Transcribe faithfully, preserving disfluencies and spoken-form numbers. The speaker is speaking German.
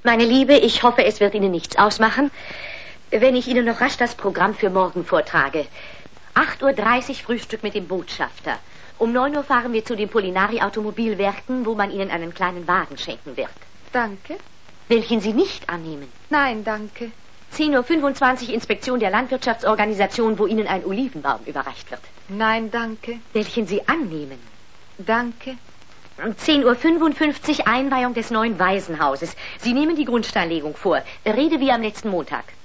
Meine Liebe, ich hoffe, es wird Ihnen nichts ausmachen, wenn ich Ihnen noch rasch das Programm für morgen vortrage. acht Uhr dreißig Frühstück mit dem Botschafter. Um neun Uhr fahren wir zu den Polinari-Automobilwerken, wo man Ihnen einen kleinen Wagen schenken wird. Danke. Welchen Sie nicht annehmen? Nein, danke. zehn Uhr fünfundzwanzig Inspektion der Landwirtschaftsorganisation, wo Ihnen ein Olivenbaum überreicht wird. Nein, danke. Welchen Sie annehmen? Danke. Um zehn Uhr fünfundfünfzig Einweihung des neuen Waisenhauses. Sie nehmen die Grundsteinlegung vor. Rede wie am letzten Montag.